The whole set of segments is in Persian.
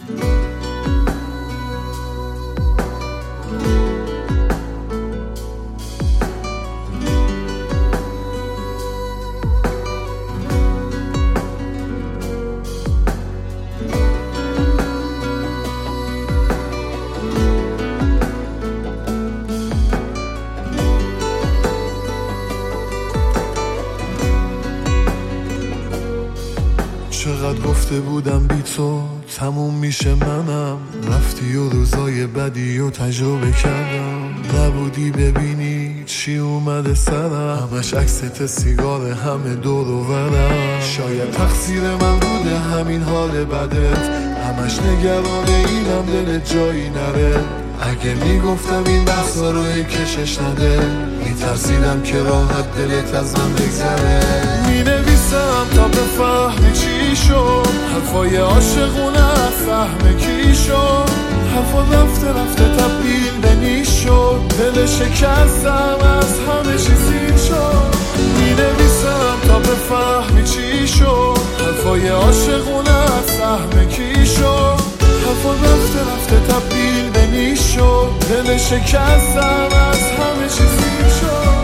چقدر گفته بودم بی تو تموم میشه منم، رفتی و روزای بدی و تجربه کردم. نبودی ببینی چی اومده سرم، همش عکست سیگار همه دور و برم. شاید تقصیر من بوده همین حال بدت، همش نگران اینم دلت جایی نره. اگه میگفتم این بحثا رو کشش نده، میترسیدم که راحت دلت از من بگذره. مینویسم تا بفهمی چی شد، حرفای عاشقونه فهم کی شد. حرفا رفته رفته تبدیل به نیش شد، دل شکستم از همه چیزی شد. مینویسم تا بفهمی چی شد، حرفای عاشقونه فهم کی شد. حرفا رفته رفته تبدیل به نیش شد، دل شکستم از همه چیزی شد.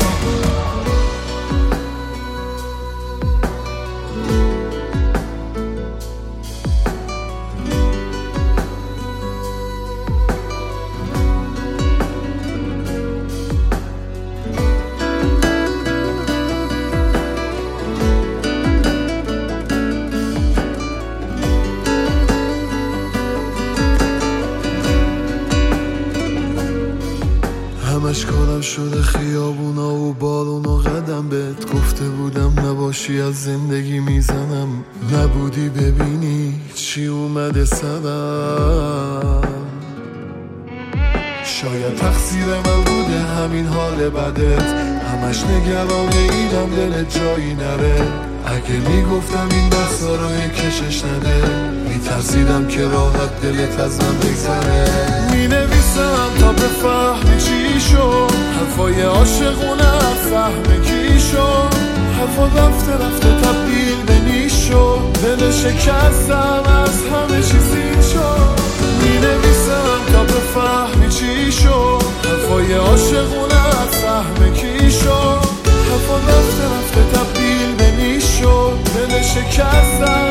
همش کارم شده خیابونا و بارون و قدم بهت گفته بودم نباشی از زندگی میزنم. نبودی ببینی چی اومده سرم. شاید تقصیر من بوده همین حال بدت، همش نگران اینم دلت جایی نره. اگه میگفتم این بحثا رو کشش نده، میترسیدم که راحت دلت از من بگذره. مینویسم تا بفهمی چی شد، حرفای عاشقونه فهم کی شد. حرفا رفته رفته تبدیل به نیش شد، دل شکستم از همه چیزی شد. مینویسم تا بفهمی چی شد، حرفای عاشقونه فهم کی شد. حرفا رفته رفته تبدیل به نیش شد، دل شکستم